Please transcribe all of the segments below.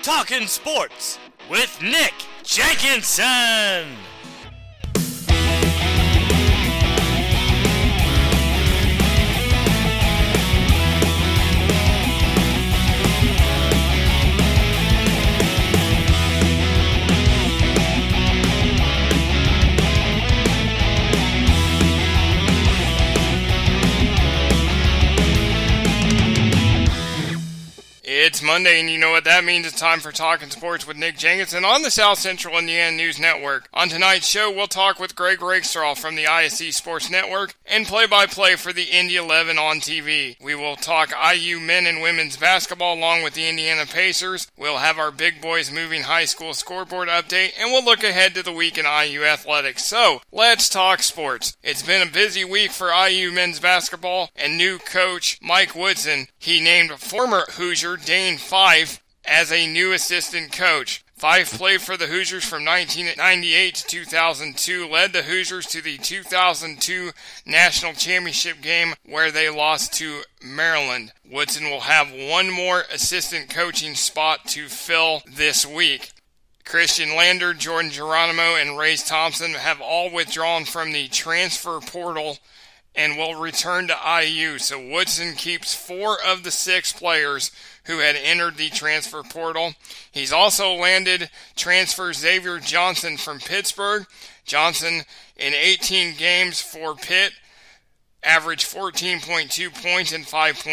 Talking Sports with Nick Jenkinson. It's Monday, and you know what that means. It's time for Talking Sports with Nick Jenkinson on the South Central Indiana News Network. On tonight's show, we'll talk with Greg Rakestraw from the ISC Sports Network and play-by-play for the Indy 11 on TV. We will talk IU men and women's basketball along with the Indiana Pacers. We'll have our Big Boys Moving High School scoreboard update, and we'll look ahead to the week in IU athletics. So, let's talk sports. It's been a busy week for IU men's basketball, and new coach Mike Woodson, he named former Hoosier Dane Fife as a new assistant coach. Fife played for the Hoosiers from 1998 to 2002, led the Hoosiers to the 2002 National Championship game where they lost to Maryland. Woodson will have one more assistant coaching spot to fill this week. Christian Lander, Jordan Geronimo, and Race Thompson have all withdrawn from the transfer portal and will return to IU. So Woodson keeps 4 of the 6 players who had entered the transfer portal. He's also landed transfer Xavier Johnson from Pittsburgh. Johnson, in 18 games for Pitt, averaged 14.2 points and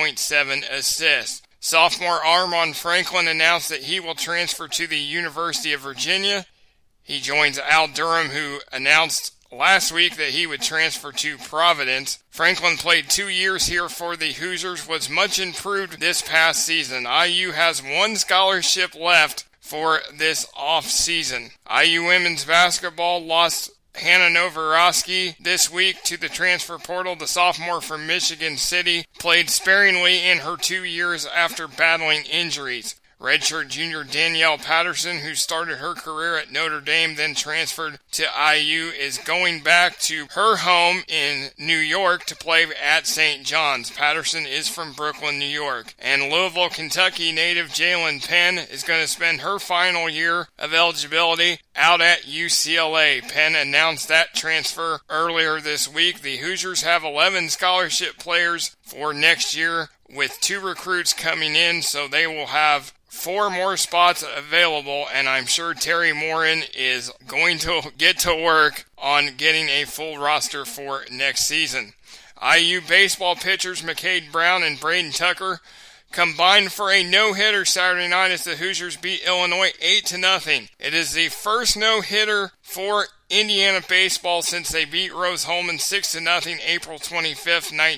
5.7 assists. Sophomore Armon Franklin announced that he will transfer to the University of Virginia. He joins Al Durham, who announced last week that he would transfer to Providence. Franklin played 2 years here for the Hoosiers, was much improved this past season. IU has 1 scholarship left for this off-season. IU women's basketball lost Hannah Novoroski this week to the transfer portal. The sophomore from Michigan City played sparingly in her 2 years after battling injuries. Redshirt junior Danielle Patterson, who started her career at Notre Dame, then transferred to IU, is going back to her home in New York to play at St. John's. Patterson is from Brooklyn, New York. And Louisville, Kentucky native Jalen Penn is going to spend her final year of eligibility out at UCLA. Penn announced that transfer earlier this week. The Hoosiers have 11 scholarship players for next year, with 2 recruits coming in, so they will have 4 more spots available, and I'm sure Terry Morin is going to get to work on getting a full roster for next season. IU baseball pitchers McCade Brown and Braden Tucker combined for a no-hitter Saturday night as the Hoosiers beat Illinois 8-0. It is the first no-hitter for Indiana baseball since they beat Rose-Hulman 6-0 April 25,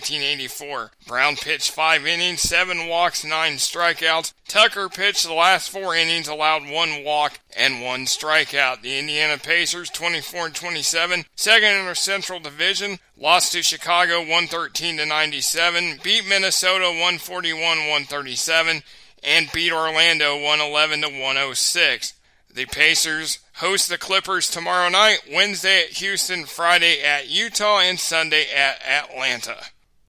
1984. Brown pitched 5 innings, 7 walks, 9 strikeouts. Tucker pitched the last 4 innings, allowed 1 walk and 1 strikeout. The Indiana Pacers, 24-27, second in their Central Division, lost to Chicago 113-97, beat Minnesota 141-137, and beat Orlando 111-106. The Pacers host the Clippers tomorrow night, Wednesday at Houston, Friday at Utah, and Sunday at Atlanta.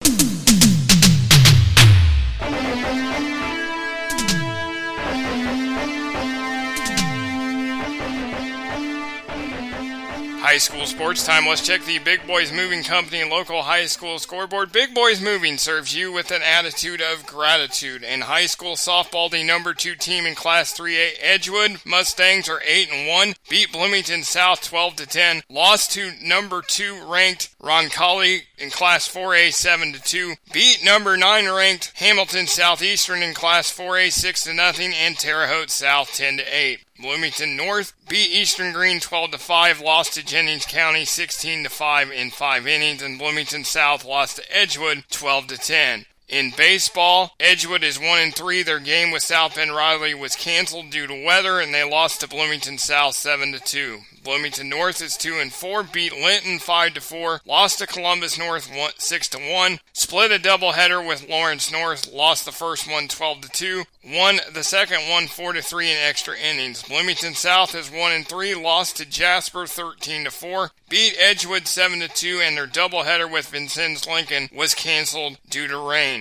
High school sports time. Let's check the Big Boys Moving Company local high school scoreboard. Big Boys Moving serves you with an attitude of gratitude. In high school softball, the number 2 team in Class 3A Edgewood Mustangs are 8-1, beat Bloomington South 12-10, lost to number 2 ranked Roncalli in Class 4A 7-2, beat number 9 ranked Hamilton Southeastern in Class 4A 6-0, and Terre Haute South 10-8. Bloomington North beat Eastern Green 12-5, lost to Jennings County 16-5 in 5 innings, and Bloomington South lost to Edgewood 12-10. In baseball, Edgewood is 1-3. Their game with South Bend Riley was canceled due to weather, and they lost to Bloomington South 7-2. Bloomington North is 2-4, beat Linton 5-4, lost to Columbus North 6-1, split a doubleheader with Lawrence North, lost the first one 12-2, won the second one 4-3 in extra innings. Bloomington South is 1-3, lost to Jasper 13-4, beat Edgewood 7-2, and their doubleheader with Vincennes Lincoln was canceled due to rain.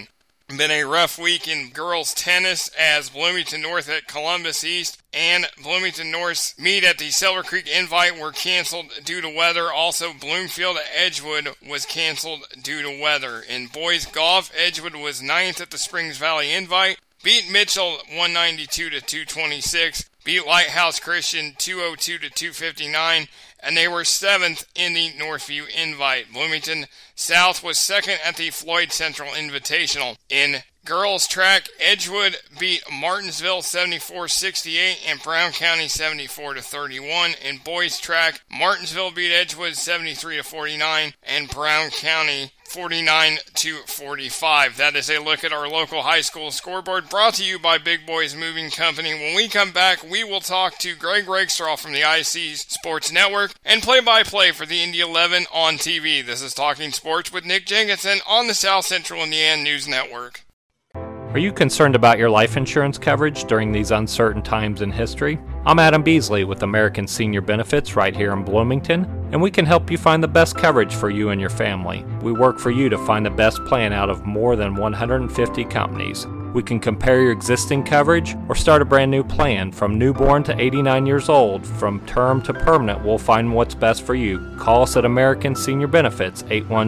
Been a rough week in girls tennis as Bloomington North at Columbus East and Bloomington North meet at the Silver Creek Invite were canceled due to weather. Also, Bloomfield at Edgewood was canceled due to weather. In boys golf, Edgewood was 9th at the Springs Valley Invite, beat Mitchell 192 to 226, beat Lighthouse Christian 202 to 259, and they were 7th in the Northview Invite. Bloomington South was 2nd at the Floyd Central Invitational. In girls track, Edgewood beat Martinsville 74-68 and Brown County 74-31. In boys track, Martinsville beat Edgewood 73-49 and Brown County 49-45. That is a look at our local high school scoreboard, brought to you by Big Boys Moving Company. When we come back, we will talk to Greg Rakestraw from the ISC Sports Network and play-by-play for the Indy 11 on TV. This is Talking Sports with Nick Jenkinson on the South Central Indiana News Network. Are you concerned about your life insurance coverage during these uncertain times in history? I'm Adam Beasley with American Senior Benefits right here in Bloomington, and we can help you find the best coverage for you and your family. We work for you to find the best plan out of more than 150 companies. We can compare your existing coverage or start a brand new plan. From newborn to 89 years old, from term to permanent, we'll find what's best for you. Call us at American Senior Benefits,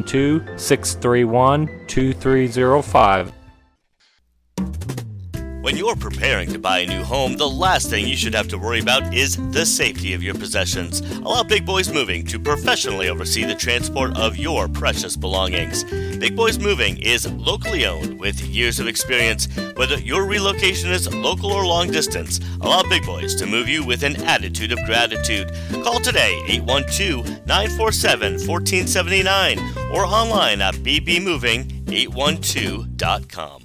812-631-2305. When you're preparing to buy a new home, the last thing you should have to worry about is the safety of your possessions. Allow Big Boys Moving to professionally oversee the transport of your precious belongings. Big Boys Moving is locally owned with years of experience. Whether your relocation is local or long distance, allow Big Boys to move you with an attitude of gratitude. Call today, 812-947-1479, or online at bbmoving812.com.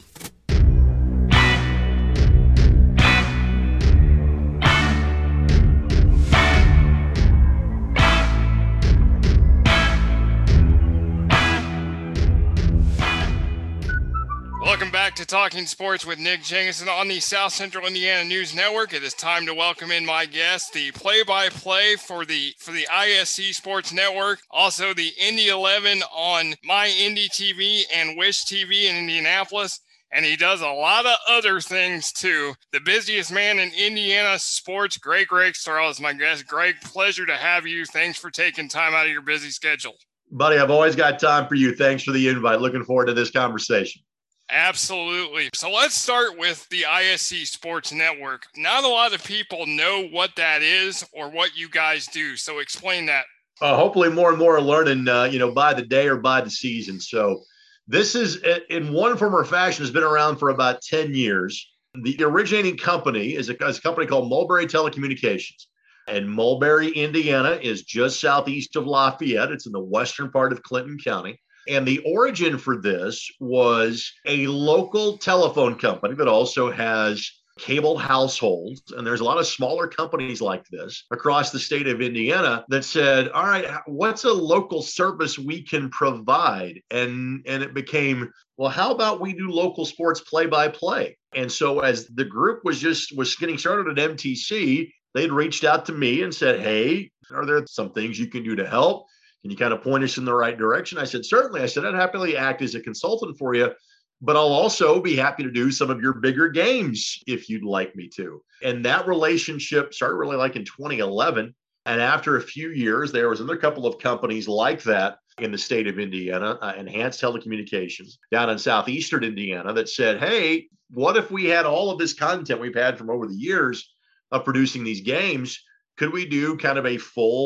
Welcome back to Talking Sports with Nick Jenkinson on the South Central Indiana News Network. It is time to welcome in my guest, the play-by-play for the ISC Sports Network, also the Indy 11 on My Indy TV and Wish TV in Indianapolis, and he does a lot of other things too. The busiest man in Indiana sports, Greg Rakestraw, is my guest. Greg, pleasure to have you. Thanks for taking time out of your busy schedule. Buddy, I've always got time for you. Thanks for the invite. Looking forward to this conversation. Absolutely. So let's start with the ISC Sports Network. Not a lot of people know what that is or what you guys do. So explain that. Hopefully more and more are learning, by the day or by the season. So this is, in one form or fashion, has been around for about 10 years. The originating company is a company called Mulberry Telecommunications. And Mulberry, Indiana is just southeast of Lafayette. It's in the western part of Clinton County. And the origin for this was a local telephone company that also has cable households. And there's a lot of smaller companies like this across the state of Indiana that said, all right, what's a local service we can provide? And it became, well, how about we do local sports play-by-play? And so as the group was getting started at MTC, they'd reached out to me and said, hey, are there some things you can do to help? Can you kind of point us in the right direction? I said, certainly. I said, I'd happily act as a consultant for you, but I'll also be happy to do some of your bigger games if you'd like me to. And that relationship started really like in 2011. And after a few years, there was another couple of companies like that in the state of Indiana, Enhanced Telecommunications down in southeastern Indiana, that said, hey, what if we had all of this content we've had from over the years of producing these games? Could we do kind of a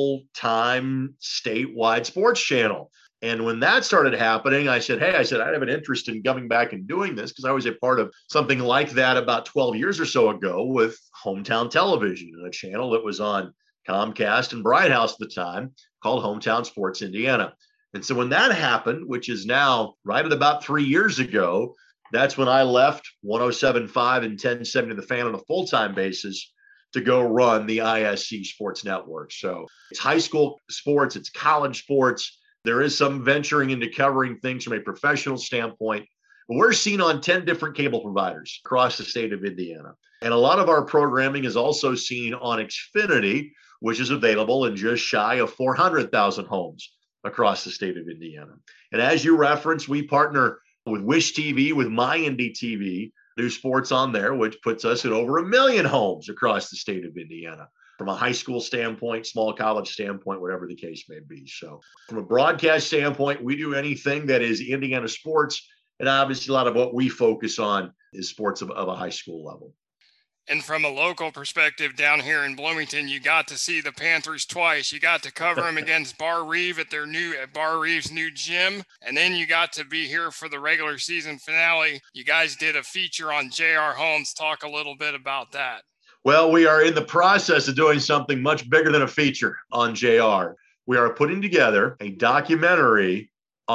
full-time statewide sports channel? And when that started happening, I said, I have an interest in coming back and doing this because I was a part of something like that about 12 years or so ago with Hometown Television, and a channel that was on Comcast and Bright House at the time called Hometown Sports Indiana. And so when that happened, which is now right at about 3 years ago, that's when I left 107.5 and 1070 The Fan on a full-time basis to go run the ISC Sports Network. So it's high school sports, it's college sports. There is some venturing into covering things from a professional standpoint. But we're seen on 10 different cable providers across the state of Indiana. And a lot of our programming is also seen on Xfinity, which is available in just shy of 400,000 homes across the state of Indiana. And as you referenced, we partner with Wish TV, with MyIndy TV, do sports on there, which puts us at over 1 million homes across the state of Indiana, from a high school standpoint, small college standpoint, whatever the case may be. So from a broadcast standpoint, we do anything that is Indiana sports. And obviously a lot of what we focus on is sports of a high school level. And from a local perspective down here in Bloomington, you got to see the Panthers twice. You got to cover them against Bar Reeve at Bar Reeve's new gym. And then you got to be here for the regular season finale. You guys did a feature on J.R. Holmes. Talk a little bit about that. Well, we are in the process of doing something much bigger than a feature on JR. We are putting together a documentary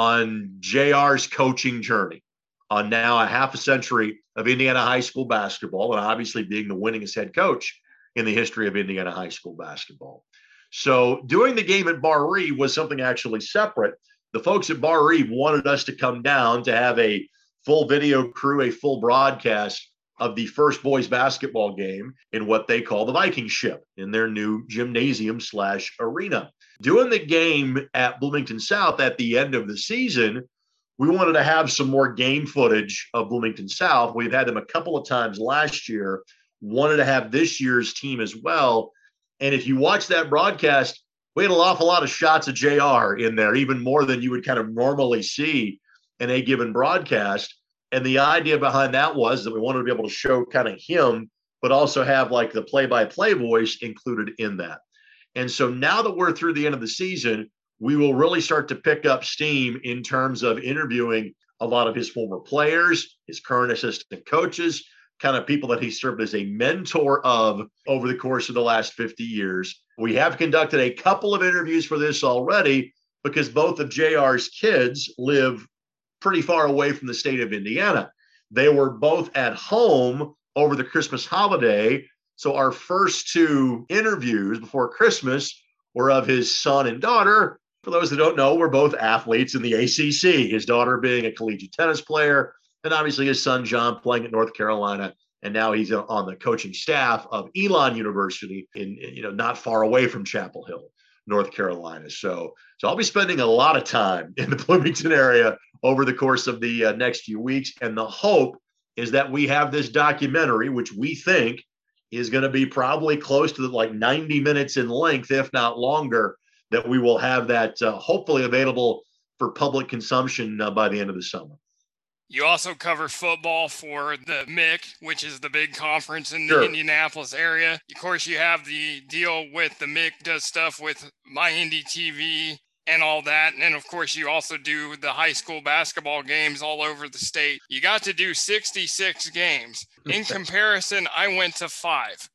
on JR's coaching journey, on now a half a century of Indiana high school basketball, and obviously being the winningest head coach in the history of Indiana high school basketball. So doing the game at Bar Reeve was something actually separate. The folks at Bar Reeve wanted us to come down to have a full video crew, a full broadcast of the first boys basketball game in what they call the Viking Ship in their new gymnasium/arena. Doing the game at Bloomington South at the end of the season, we wanted to have some more game footage of Bloomington South. We've had them a couple of times last year, wanted to have this year's team as well. And if you watch that broadcast, we had an awful lot of shots of JR in there, even more than you would kind of normally see in a given broadcast. And the idea behind that was that we wanted to be able to show kind of him, but also have like the play-by-play voice included in that. And so now that we're through the end of the season, we will really start to pick up steam in terms of interviewing a lot of his former players, his current assistant coaches, kind of people that he served as a mentor of over the course of the last 50 years. We have conducted a couple of interviews for this already because both of JR's kids live pretty far away from the state of Indiana. They were both at home over the Christmas holiday. So our first two interviews before Christmas were of his son and daughter. For those that don't know, we're both athletes in the ACC, his daughter being a collegiate tennis player, and obviously his son, John, playing at North Carolina. And now he's on the coaching staff of Elon University in not far away from Chapel Hill, North Carolina. So I'll be spending a lot of time in the Bloomington area over the course of the next few weeks. And the hope is that we have this documentary, which we think is going to be probably close to like 90 minutes in length, if not longer, that we will have that hopefully available for public consumption by the end of the summer. You also cover football for the MIC, which is the big conference in the Indianapolis area. Of course, you have the deal with the MIC does stuff with MyIndy TV and all that. And then, of course, you also do the high school basketball games all over the state. You got to do 66 games. In comparison, I went to 5.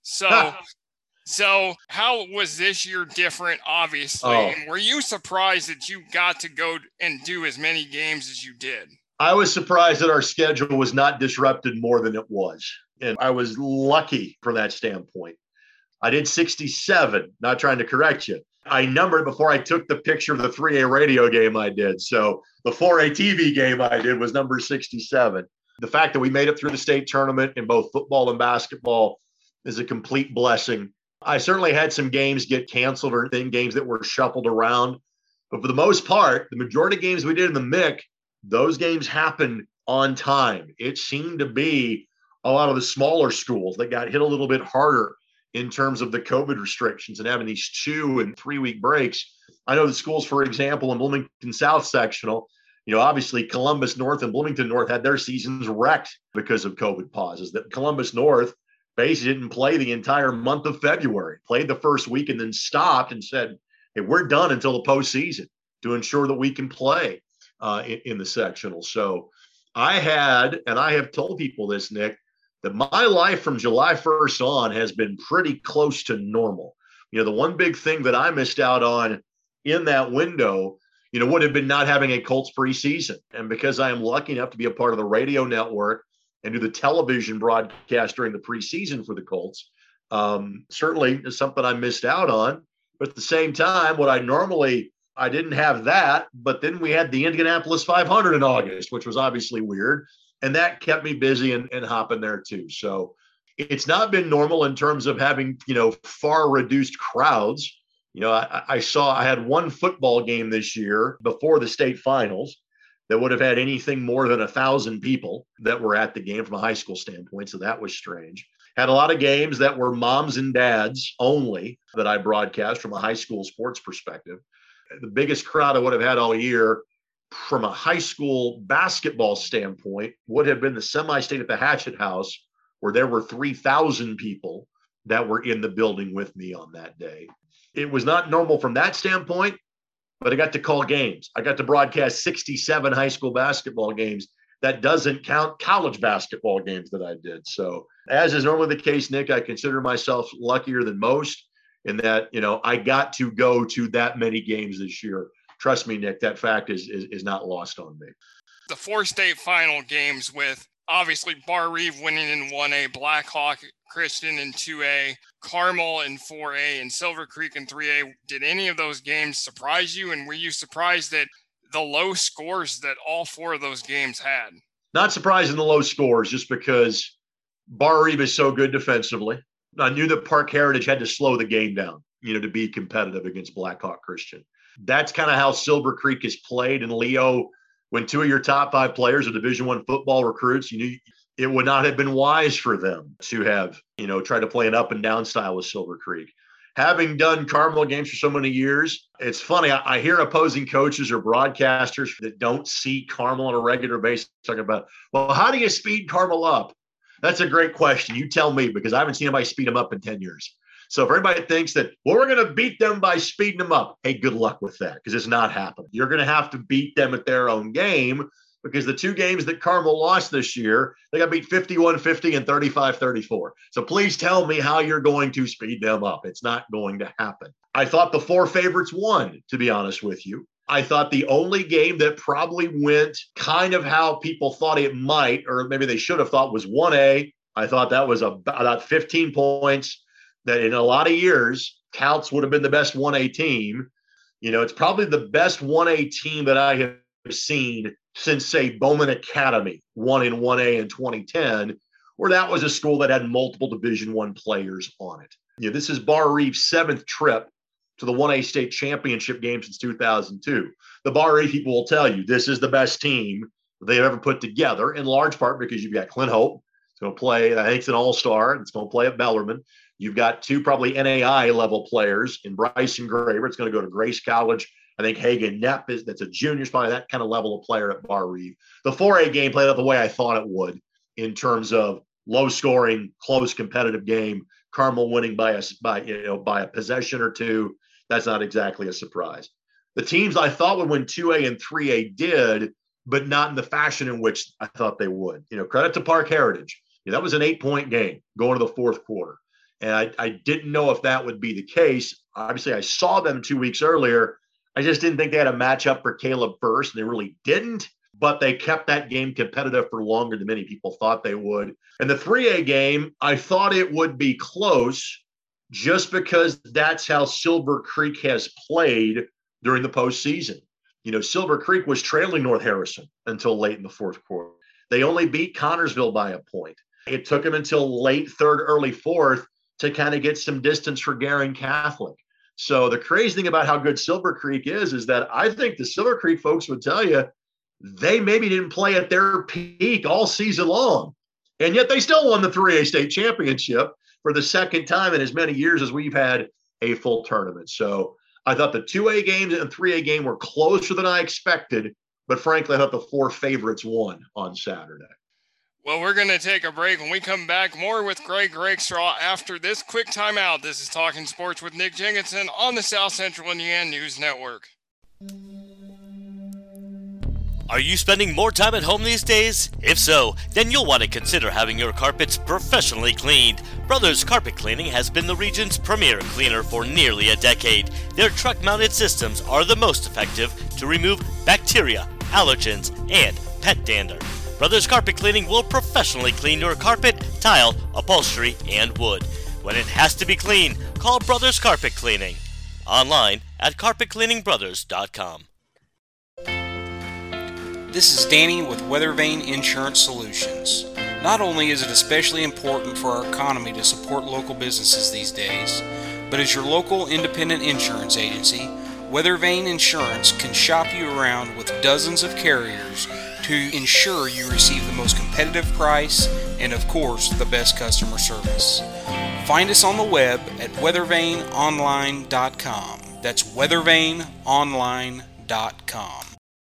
So how was this year different, obviously? And were you surprised that you got to go and do as many games as you did? I was surprised that our schedule was not disrupted more than it was. And I was lucky from that standpoint. I did 67, not trying to correct you. I numbered before I took the picture of the 3A radio game I did. So the 4A TV game I did was number 67. The fact that we made it through the state tournament in both football and basketball is a complete blessing. I certainly had some games get canceled or games that were shuffled around. But for the most part, the majority of games we did in the MIC, those games happened on time. It seemed to be a lot of the smaller schools that got hit a little bit harder in terms of the COVID restrictions and having these 2 and 3 week breaks. I know the schools, for example, in Bloomington South sectional, obviously Columbus North and Bloomington North had their seasons wrecked because of COVID pauses. That Columbus North basically didn't play the entire month of February, played the first week and then stopped and said, hey, we're done until the postseason to ensure that we can play in the sectional. So I have told people this, Nick, that my life from July 1st on has been pretty close to normal. The one big thing that I missed out on in that window, would have been not having a Colts preseason. And because I am lucky enough to be a part of the radio network and do the television broadcast during the preseason for the Colts, certainly is something I missed out on. But at the same time, I didn't have that, but then we had the Indianapolis 500 in August, which was obviously weird. And that kept me busy and hopping there too. So it's not been normal in terms of having, far reduced crowds. I had one football game this year before the state finals. that would have had anything more than 1,000 people that were at the game from a high school standpoint. So that was strange. Had a lot of games that were moms and dads only that I broadcast from a high school sports perspective. The biggest crowd I would have had all year from a high school basketball standpoint would have been the semi-state at the Hatchet House, where there were 3,000 people that were in the building with me on that day. It was not normal from that standpoint, but I got to call games. I got to broadcast 67 high school basketball games. That doesn't count college basketball games that I did. So as is normally the case, Nick, I consider myself luckier than most in that, I got to go to that many games this year. Trust me, Nick, that fact is not lost on me. The 4 state final games with obviously Bar Reeve winning in 1A, Blackhawk Christian in 2A, Carmel in 4A, and Silver Creek in 3A. Did any of those games surprise you? And were you surprised at the low scores that all 4 of those games had? Not surprised in the low scores, just because Bar Reeve is so good defensively. I knew that Park Heritage had to slow the game down, to be competitive against Blackhawk Christian. That's kind of how Silver Creek is played. And Leo, when 2 of your top 5 players are Division I football recruits, it would not have been wise for them to have, tried to play an up and down style with Silver Creek. Having done Carmel games for so many years, it's funny. I hear opposing coaches or broadcasters that don't see Carmel on a regular basis talking about, well, how do you speed Carmel up? That's a great question. You tell me, because I haven't seen anybody speed them up in 10 years. So if everybody thinks that, well, we're going to beat them by speeding them up, hey, good luck with that, because it's not happening. You're going to have to beat them at their own game, because the 2 games that Carmel lost this year, they got beat 51-50 and 35-34. So please tell me how you're going to speed them up. It's not going to happen. I thought the 4 favorites won, to be honest with you. I thought the only game that probably went kind of how people thought it might, or maybe they should have thought, was 1A. I thought that was about 15 points that in a lot of years, Couts would have been the best 1A team. It's probably the best 1A team that I have seen since, say, Bowman Academy won in 1A in 2010, where that was a school that had multiple Division I players on it. This is Bar Reeve's 7th trip to the 1A state championship game since 2002. The Bar Reeve people will tell you this is the best team they've ever put together, in large part because you've got Clint Hope. It's going to play, I think it's an all-star. It's going to play at Bellarmine. You've got 2 probably NAI level players in Bryson Graver. It's going to go to Grace College. I think Hagen Knepp that's a junior, probably that kind of level of player at Bar Reeve. The 4A game played out the way I thought it would in terms of low scoring, close competitive game. Carmel winning by a possession or 2. That's not exactly a surprise. The teams I thought would win 2A and 3A did, but not in the fashion in which I thought they would. Credit to Park Heritage. That was an 8-point game going to the 4th quarter. And I didn't know if that would be the case. Obviously, I saw them 2 weeks earlier. I just didn't think they had a matchup for Caleb First, and they really didn't. But they kept that game competitive for longer than many people thought they would. And the 3A game, I thought it would be close just because that's how Silver Creek has played during the postseason. Silver Creek was trailing North Harrison until late in the 4th quarter. They only beat Connorsville by a point. It took them until late 3rd, early 4th to kind of get some distance for Garin Catholic. So the crazy thing about how good Silver Creek is that I think the Silver Creek folks would tell you they maybe didn't play at their peak all season long. And yet they still won the 3A state championship for the 2nd time in as many years as we've had a full tournament. So I thought the 2A games and 3A game were closer than I expected, but frankly, I thought the 4 favorites won on Saturday. Well, we're going to take a break. When we come back, more with Greg Rakestraw after this quick timeout. This is Talking Sports with Nick Jenkinson on the South Central Indiana News Network. Are you spending more time at home these days? If so, then you'll want to consider having your carpets professionally cleaned. Brothers Carpet Cleaning has been the region's premier cleaner for nearly a decade. Their truck-mounted systems are the most effective to remove bacteria, allergens, and pet dander. Brothers Carpet Cleaning will professionally clean your carpet, tile, upholstery, and wood. When it has to be clean, call Brothers Carpet Cleaning. Online at carpetcleaningbrothers.com. This is Danny with Weathervane Insurance Solutions. Not only is it especially important for our economy to support local businesses these days, but as your local independent insurance agency, Weathervane Insurance can shop you around with dozens of carriers to ensure you receive the most competitive price and, of course, the best customer service. Find us on the web at weathervaneonline.com. That's weathervaneonline.com.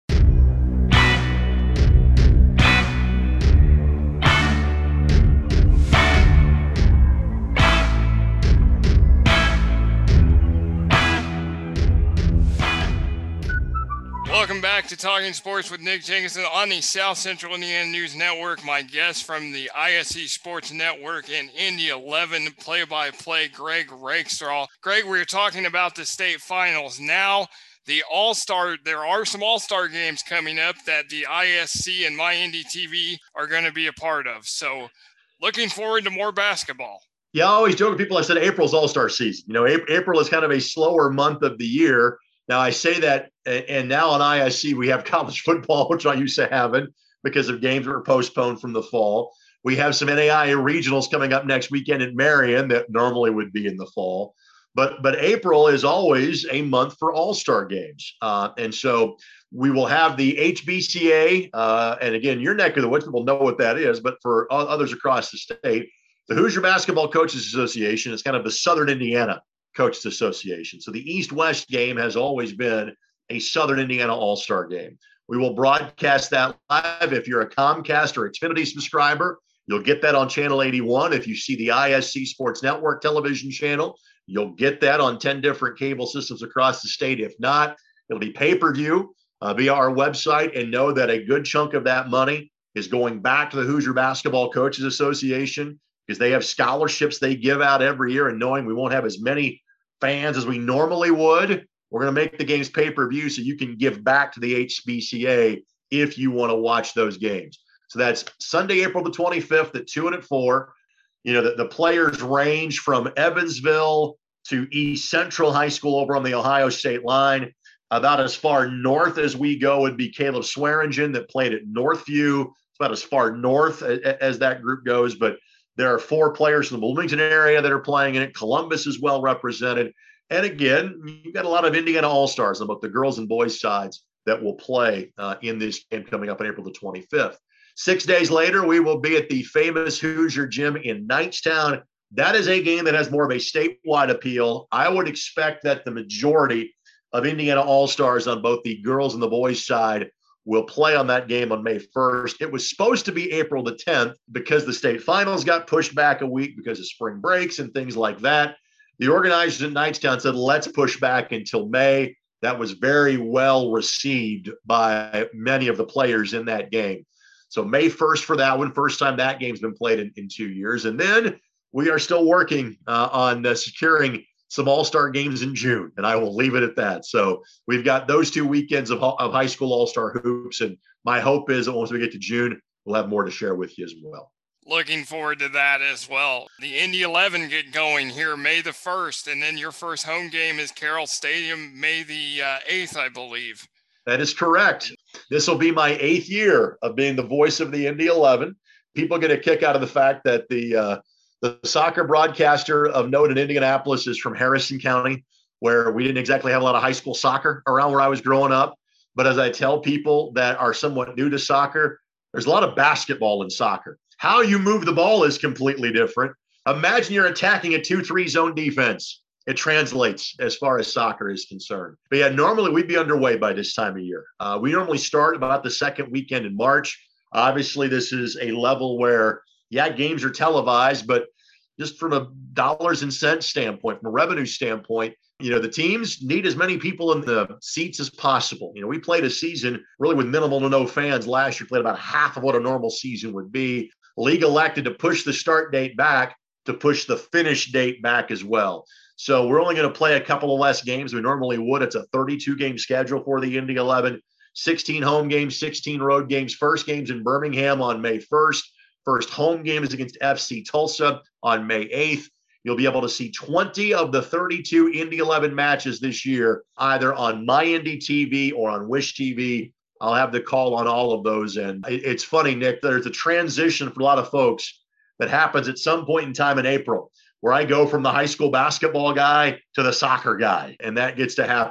Welcome back to Talking Sports with Nick Jenkinson on the South Central Indiana News Network. My guest from the ISE Sports Network and Indy 11 play-by-play, Greg Rakestraw. Greg, we were talking about the state finals. Now, there are some All-Star games coming up that the ISC and MyIndyTV are going to be a part of. So, looking forward to more basketball. Yeah, I always joke with people. I said April's All-Star season. You know, April is kind of a slower month of the year. Now, I say that, and now on ISC, we have college football, which I used to haven't because of games that were postponed from the fall. We have some NAIA regionals coming up next weekend in Marion that normally would be in the fall. But April is always a month for all-star games. And so we will have the HBCA, and again, your neck of the woods, people know what that is, but for others across the state, the Hoosier Basketball Coaches Association is kind of the Southern Indiana Coaches Association. So the East-West game has always been a Southern Indiana All-Star game. We will broadcast that live. If you're a Comcast or Xfinity subscriber, you'll get that on Channel 81. If you see the ISC Sports Network television channel, you'll get that on 10 different cable systems across the state. If not, it'll be pay-per-view via our website, and know that a good chunk of that money is going back to the Hoosier Basketball Coaches Association because they have scholarships they give out every year, and knowing we won't have as many fans as we normally would, we're going to make the games pay-per-view so you can give back to the HBCA if you want to watch those games. So that's Sunday, April the 25th at 2 and at 4. You know, the players range from Evansville to East Central High School over on the Ohio State line. About as far north as we go would be Caleb Swearingen that played at Northview. It's about as far north as that group goes, but there are 4 players in the Bloomington area that are playing in it. Columbus is well represented. And again, you've got a lot of Indiana All-Stars on both the girls and boys sides that will play in this game coming up on April the 25th. 6 days later, we will be at the famous Hoosier Gym in Knightstown. That is a game that has more of a statewide appeal. I would expect that the majority of Indiana All-Stars on both the girls and the boys side will play on that game on May 1st. It was supposed to be April the 10th because the state finals got pushed back a week because of spring breaks and things like that. The organizers in Knightstown said, let's push back until May. That was very well received by many of the players in that game. So May 1st for that one, first time that game's been played in 2 years. And then we are still working on securing some all-star games in June, and I will leave it at that. So we've got those 2 weekends of high school all-star hoops, and my hope is that once we get to June, we'll have more to share with you as well. Looking forward to that as well. The Indy 11 get going here May the 1st, and then your first home game is Carroll Stadium May the 8th, I believe. That is correct. This will be my 8th year of being the voice of the Indy 11. People get a kick out of the fact that the soccer broadcaster of note in Indianapolis is from Harrison County, where we didn't exactly have a lot of high school soccer around where I was growing up. But as I tell people that are somewhat new to soccer, there's a lot of basketball in soccer. How you move the ball is completely different. Imagine you're attacking a 2-3 zone defense. It translates as far as soccer is concerned. But yeah, normally we'd be underway by this time of year. We normally start about the second weekend in March. Obviously, this is a level where, yeah, games are televised, but just from a dollars and cents standpoint, from a revenue standpoint, you know, the teams need as many people in the seats as possible. You know, we played a season really with minimal to no fans last year, played about half of what a normal season would be. League elected to push the start date back to push the finish date back as well. So we're only going to play a couple of less games we normally would. It's a 32-game schedule for the Indy 11, 16 home games, 16 road games. First game's in Birmingham on May 1st. First home game is against FC Tulsa on May 8th. You'll be able to see 20 of the 32 Indy 11 matches this year, either on MyIndyTV or on Wish TV. I'll have the call on all of those. And it's funny, Nick, there's a transition for a lot of folks that happens at some point in time in April, where I go from the high school basketball guy to the soccer guy. And that gets to happen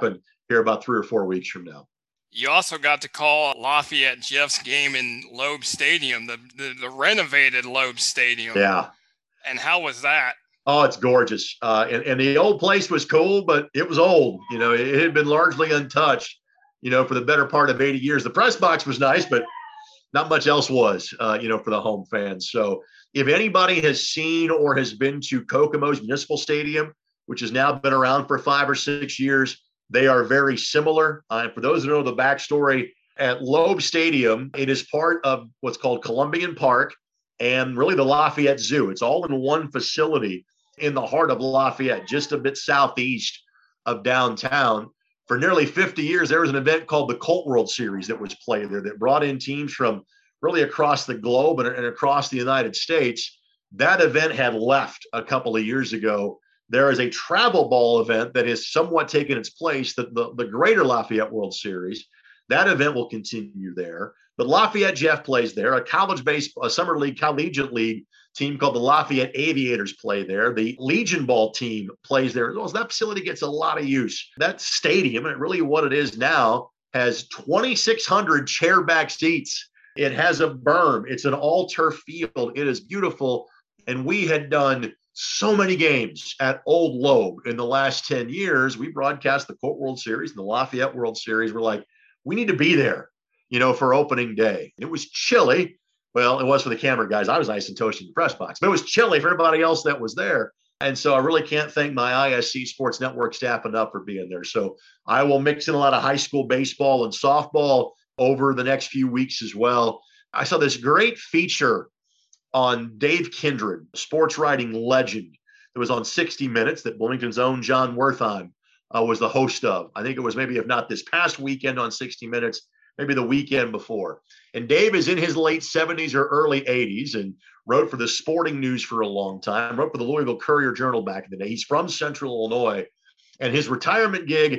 here about 3 or 4 weeks from now. You also got to call Lafayette Jeff's game in Loeb Stadium, the renovated Loeb Stadium. Yeah. And how was that? Oh, it's gorgeous. And the old place was cool, but it was old. It had been largely untouched, for the better part of 80 years. The press box was nice, but not much else was, for the home fans. So if anybody has seen or has been to Kokomo's Municipal Stadium, which has now been around for 5 or 6 years, they are very similar. And for those who know the backstory, at Loeb Stadium, it is part of what's called Columbian Park and really the Lafayette Zoo. It's all in one facility in the heart of Lafayette, just a bit southeast of downtown. For nearly 50 years, there was an event called the Colt World Series that was played there that brought in teams from really across the globe and across the United States. That event had left a couple of years ago. There is a travel ball event that has somewhat taken its place, the Greater Lafayette World Series. That event will continue there. But Lafayette Jeff plays there. A college-based summer league, collegiate league team called the Lafayette Aviators play there. The Legion Ball team plays there. So that facility gets a lot of use. That stadium, and really what it is now, has 2,600 chair back seats. It has a berm. It's an all-turf field. It is beautiful. And we had done so many games at Old Loeb in the last 10 years. We broadcast the Colt World Series and the Lafayette World Series. We're like, we need to be there, for opening day. It was chilly. Well, it was for the camera guys. I was nice and toasty in the press box, but it was chilly for everybody else that was there. And so I really can't thank my ISC Sports Network staff enough for being there. So I will mix in a lot of high school baseball and softball over the next few weeks as well. I saw this great feature on Dave Kindred, sports writing legend. It was on 60 Minutes that Bloomington's own John Wertheim was the host of. I think it was maybe, if not this past weekend on 60 Minutes, maybe the weekend before. And Dave is in his late 70s or early 80s and wrote for the Sporting News for a long time, wrote for the Louisville Courier Journal back in the day. He's from Central Illinois. And his retirement gig,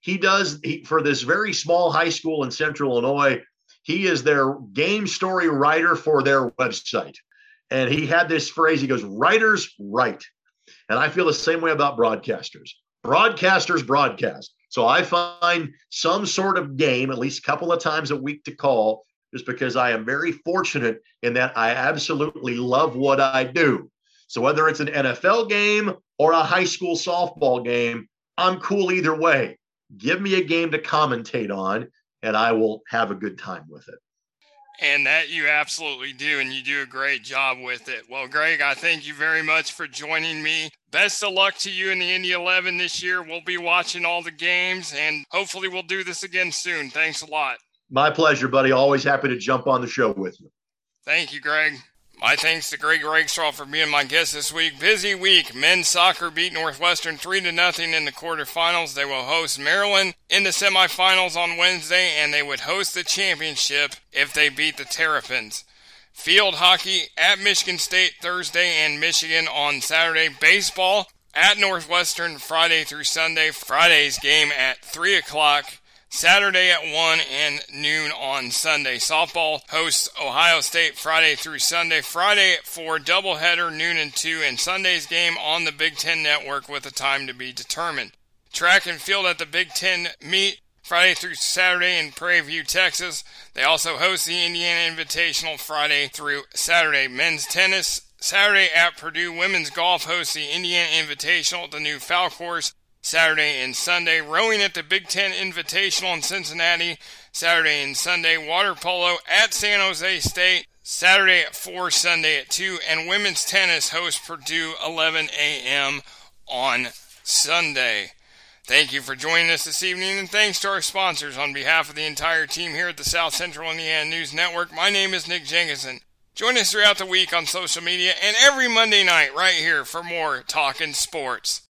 for this very small high school in Central Illinois, he is their game story writer for their website. And he had this phrase, he goes, writers write. And I feel the same way about broadcasters. Broadcasters broadcast. So I find some sort of game, at least a couple of times a week to call, just because I am very fortunate in that I absolutely love what I do. So whether it's an NFL game or a high school softball game, I'm cool either way. Give me a game to commentate on, and I will have a good time with it. And that you absolutely do, and you do a great job with it. Well, Greg, I thank you very much for joining me. Best of luck to you in the Indy 11 this year. We'll be watching all the games, and hopefully we'll do this again soon. Thanks a lot. My pleasure, buddy. Always happy to jump on the show with you. Thank you, Greg. My thanks to Greg Rakestraw for being my guest this week. Busy week. Men's soccer beat Northwestern 3-0 in the quarterfinals. They will host Maryland in the semifinals on Wednesday, and they would host the championship if they beat the Terrapins. Field hockey at Michigan State Thursday and Michigan on Saturday. Baseball at Northwestern Friday through Sunday. Friday's game at 3 o'clock. Saturday at 1 and noon on Sunday. Softball hosts Ohio State Friday through Sunday. Friday at 4, doubleheader, noon and 2, and Sunday's game on the Big Ten Network with a time to be determined. Track and field at the Big Ten meet Friday through Saturday in Prairie View, Texas. They also host the Indiana Invitational Friday through Saturday. Men's tennis Saturday at Purdue. Women's golf hosts the Indiana Invitational at the new Foul Course Saturday and Sunday. Rowing at the Big Ten Invitational in Cincinnati Saturday and Sunday. Water polo at San Jose State Saturday at 4, Sunday at 2. And women's tennis hosts Purdue 11 a.m. on Sunday. Thank you for joining us this evening, and thanks to our sponsors. On behalf of the entire team here at the South Central Indiana News Network, my name is Nick Jenkinson. Join us throughout the week on social media and every Monday night right here for more Talkin' Sports.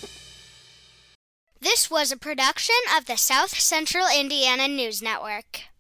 This was a production of the South Central Indiana News Network.